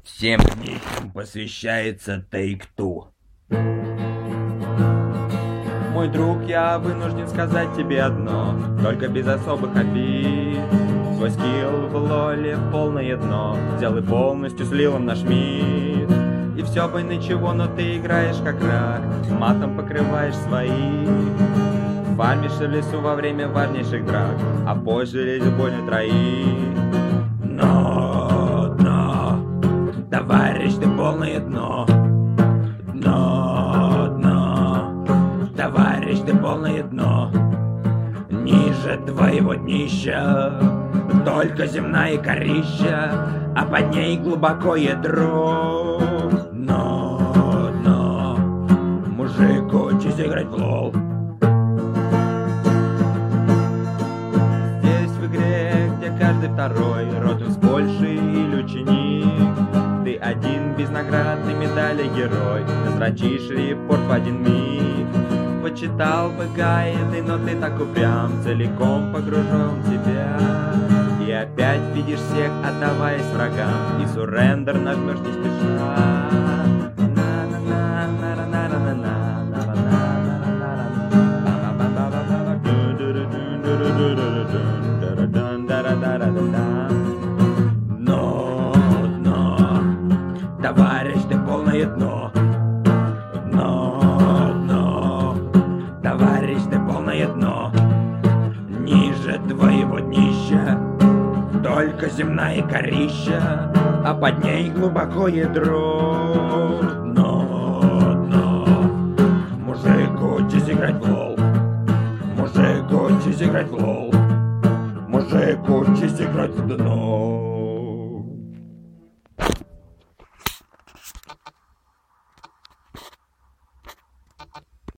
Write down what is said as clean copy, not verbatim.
Всем книгам посвящается Take-Two. Мой друг, я вынужден сказать тебе одно, только без особых обид. Свой скилл в лоле в полное дно взял и полностью слил в наш мир. И все бы ничего, но ты играешь как рак, матом покрываешь свои. Фармишь в лесу во время важнейших драк, а позже лезет боль на троих. Но, товарищ, ты полное дно. Дно, товарищ, ты полное дно. Ниже твоего днища только земная корища, а под ней глубоко ядро. Но, мужик, учись играть в лол. Здесь в игре, где каждый второй родом с Польши или ученик, ты один без наградной медали герой, настрочишь репорт в один миг. Почитал бы гайды, но ты так упрям, целиком погружен в себя. И опять видишь всех, отдаваясь врагам, и суррендер нажмешь не спеша. Дно, товарищ, ты полное дно. Дно, товарищ, ты полное дно. Ниже твоего днища только земная корища, а под ней глубоко ядро. Дно, мужик, учись играть в лол. Мужик, учись играть в лол. Мужик, учись играть в дно.